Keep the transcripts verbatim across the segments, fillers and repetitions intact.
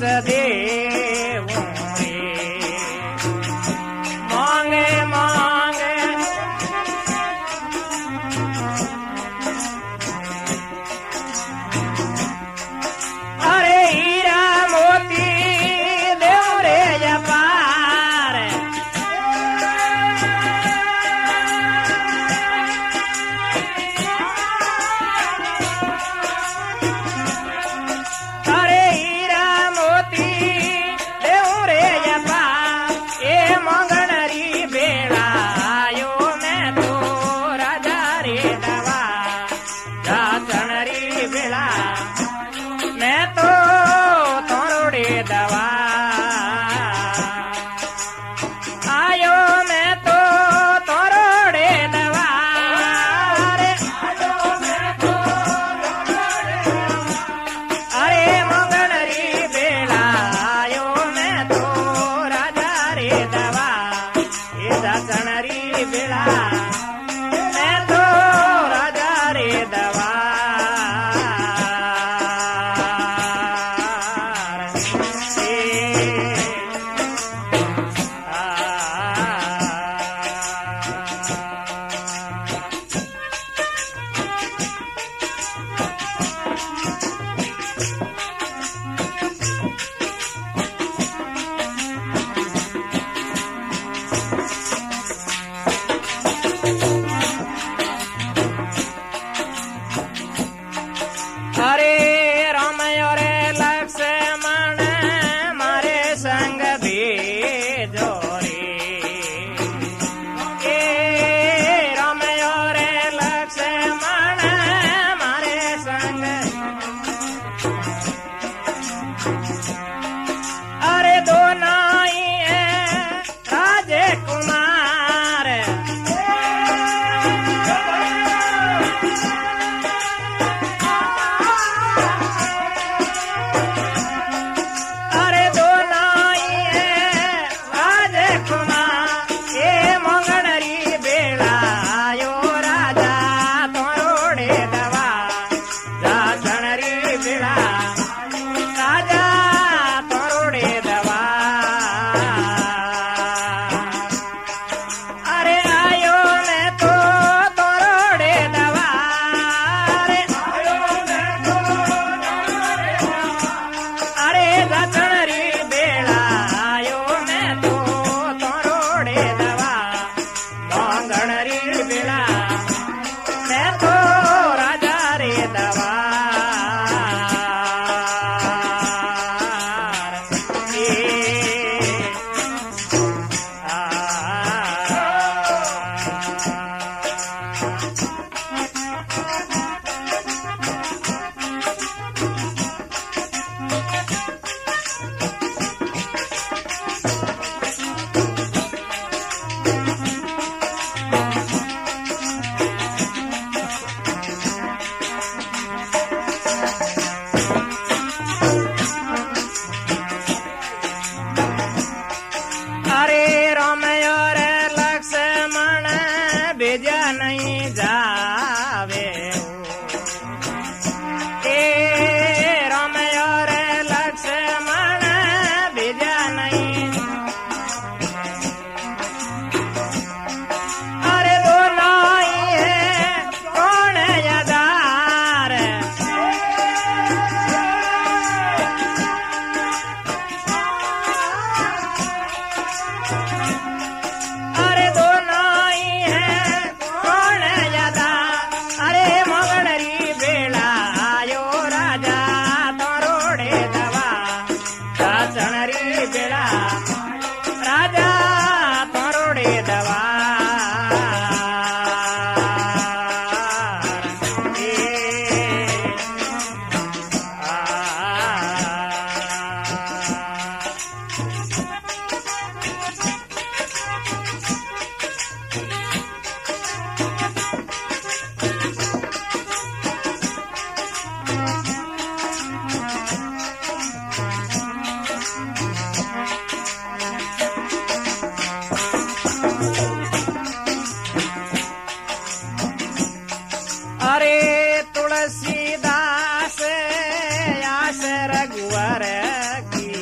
इष्ट देवों रे मांगे मांगे अरे हीरा मोती देव रे जपार अरे हीरा मोती देव रे जपार ए मंगणरी बेड़ा आयो मैं तो राजा रे दवा जाचणरी बेड़ा मैं तो तोड़े दवा आयो मैं तो तोड़े दवा अरे अरे मंगणरी बेड़ा आयो मैं तो राजा रे दवा ये जाचणरी बेड़ा मैं तो राजा रे दवा हरे राम रे लक्ष्मण मारे संग भेजो रे ए राम रे लक्ष्मण मारे संग अरे दो नाई है राजकुमार अरे दो नाई है राजकुमार ए मंगणरी बेड़ा आयो राजा तोड़े दवा जाचणरी बेड़ा राजा तोड़े दवा अरे आयो मैं तो तोड़े दवा अरे अरे जाचणरी बेड़ा आयो मैं तो तोड़े दवा मंगणरी बेड़ा मैं तो राजा रे दवा ए, आ, अरे राम रे लक्ष्मण भेजा नहीं जावे ए राम रे लक्ष्मण भेजा नहीं अरे दो नाई है कौन यादार अरे दो नाई है कौन यादा अरे मंगणरी बेड़ा आयो राजा तोड़े दवा जाचणरी बेड़ा राजा तोड़े दवा ए, आ, तुलसीदास आस रघुवर की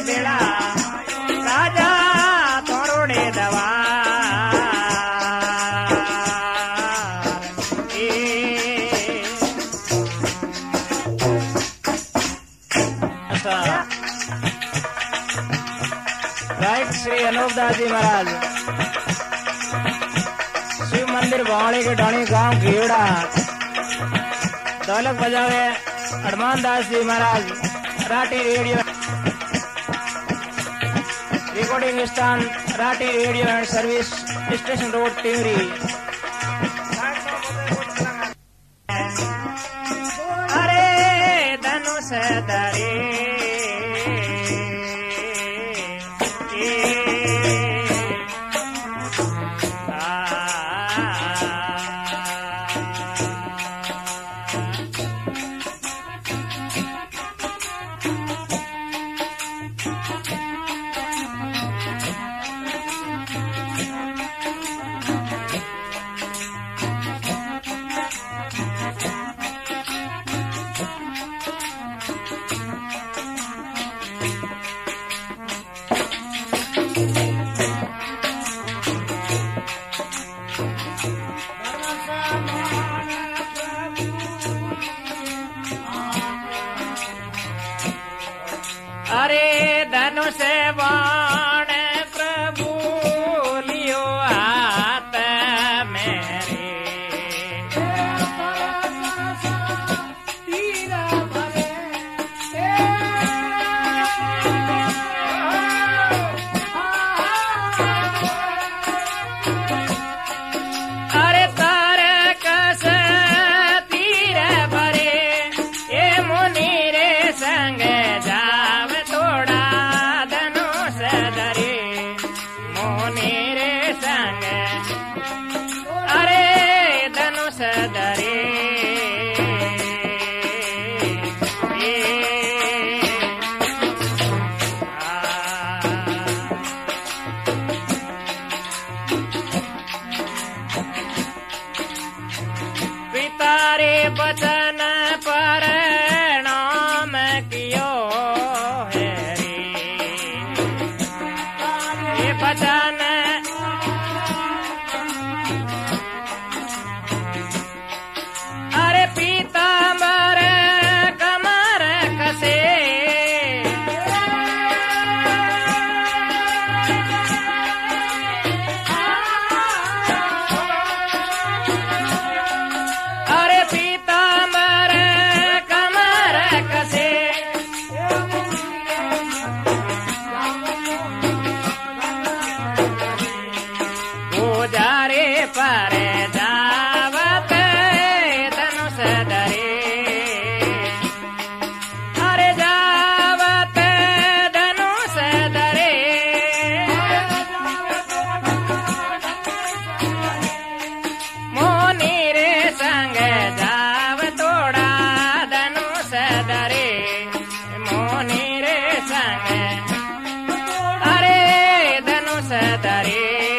बेड़ा राजा तोड़े दवा राइट श्री अनूपदास जी महाराज शिव मंदिर भवाड़ी के ढाणी गांव घेवड़ा ढोलक बजावे हनुमान दास जी महाराज राठी रेडियो रिकॉर्डिंग स्थान Rathi radio and service station road Timri. अरे धनुष धरे अरे धनुष बाण प्रभु लियो हाथ मेरे अरे तारे कस तीर भरे ये मुनि रे संग जाव तोड़ा धनुष धरे मोने रे संग अरे धनुष धरे पितारे बचन पर नाम कियो है रे बचन अरे पीताम्बर कमर कसे अरे पीताम्बर कमर कसे गुजारे पर जावत धनुष धरे अरे जावत धनुष धरे मोनी रे संग जाव तोड़ा धनुष धरे मोनी रे संग अरे धनुष धरे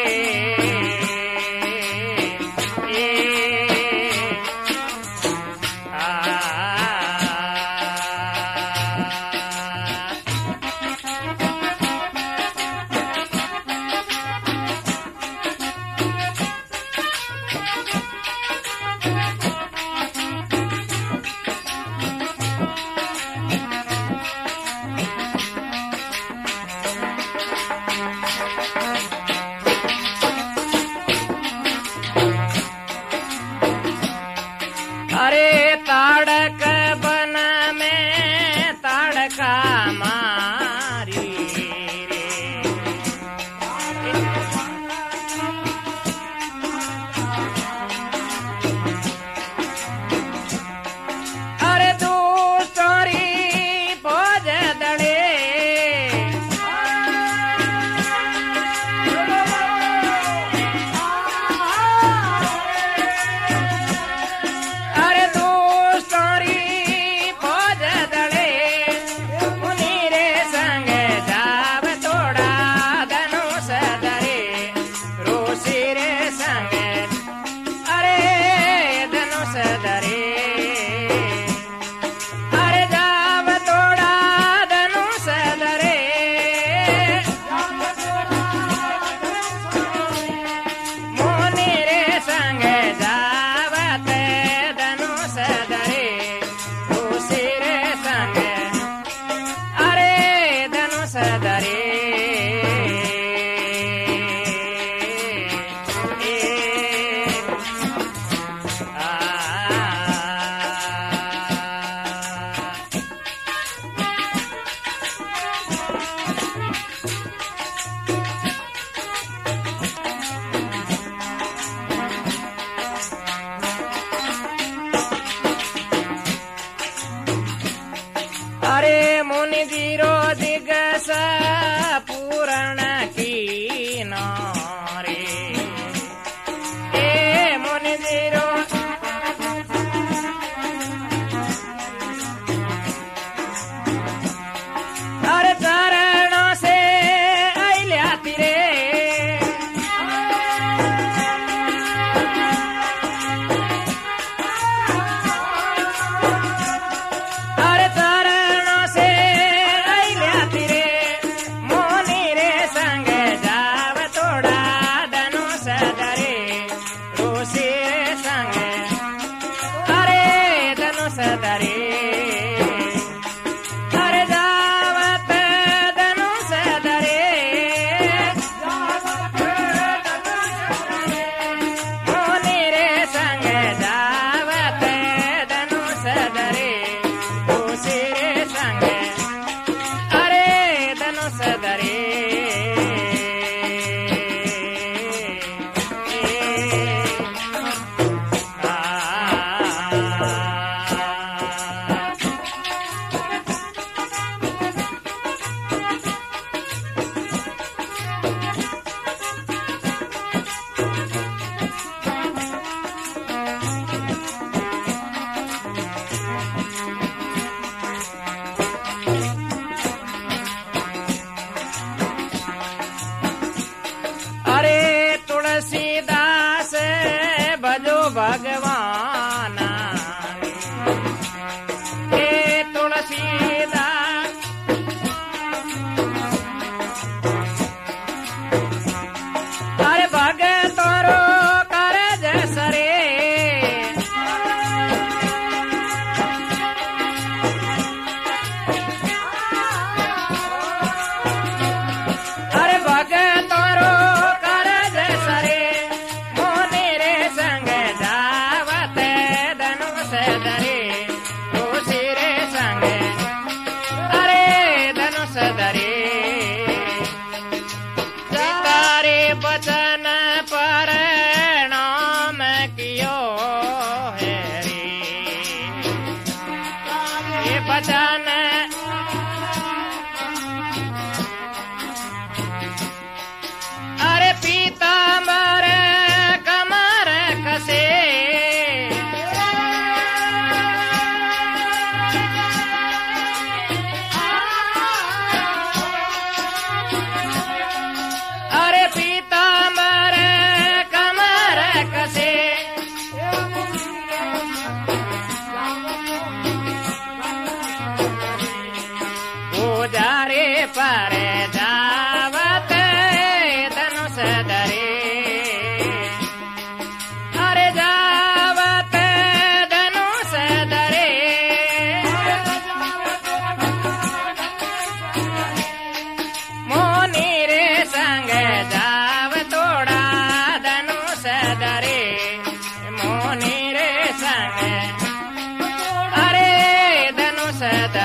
अरे ताड़क बन में ताड़का मारी रे अरे दूसरी भोज दड़े अरे दूसरी भोज दड़े मुनि जीरो दिगस पूरण की नारे ए मुनि जीरो हर चरणों से अइल्या तिरे भगवान हे तुलसीदास अरे भगतोरो कर जसरे अरे भगतोरो कर जसरे बचन पर नाम कियो है रे ये बचन अरे पीतांबर कमर कसे अरे पीतांबर कमर कसे पूजारे पर जावत धनुष धरे अरे जावत धनुष धरे मोनी रे संग जाव तोड़ा धनुष धरे मोनी रे संग अरे धनुष धरे